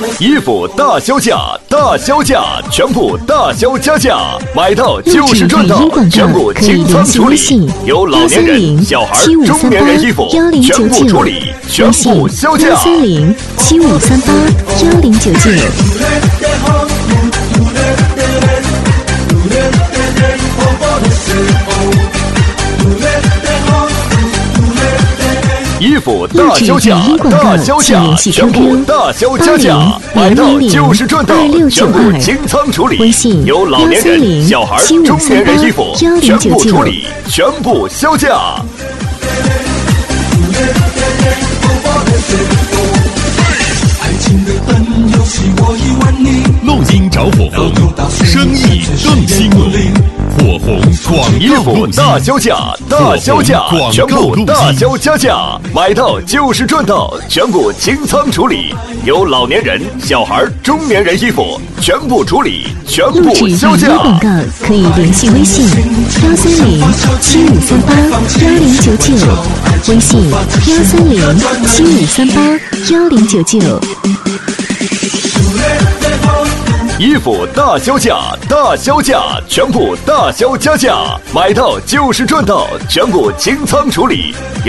衣服大销价，大销价，全部大销加价，买到就是赚到，全部清仓处理，有老年人、小孩、中年人衣服全部处理，全部销价。 13075381099。 衣服大销价，大销价，全部大销加价，买到就是赚到，全部清仓处理，有老年人、小孩、中年人衣服全部处理，全部销价。 录音找火红，生意更兴隆。火红广衣服大销价，大销价，全部大销加价，买到就是赚到，全部清仓处理，有老年人、小孩、中年人衣服全部处理，全部销价。 广告可以联系微信13075381099，微信13075381099。 衣服大销价，大销价，全部大销加价，买到就是赚到，全部清仓处理。